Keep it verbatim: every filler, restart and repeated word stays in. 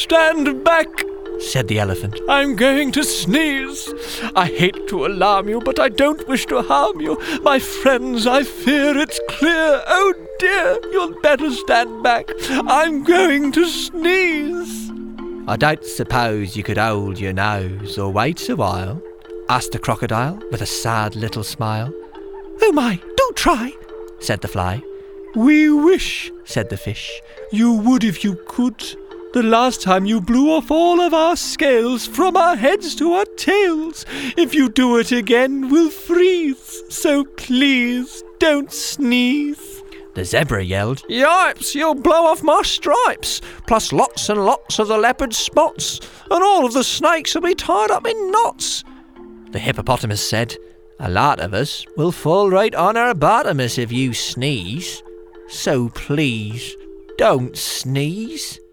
stand back, said the elephant. I'm going to sneeze. I hate to alarm you, but I don't wish to harm you. My friends, I fear it's clear. Oh dear, you'll better stand back. I'm going to sneeze. I don't suppose you could hold your nose or wait a while? Asked the crocodile with a sad little smile. Oh my, do try, said the fly. We wish, said the fish, you would if you could. The last time you blew off all of our scales from our heads to our tails. If you do it again, we'll freeze. So please, don't sneeze. The zebra yelled, Yipes, you'll blow off my stripes, plus lots and lots of the leopard's spots, and all of the snakes will be tied up in knots. The hippopotamus said, A lot of us will fall right on our bottomus if you sneeze. So please, don't sneeze.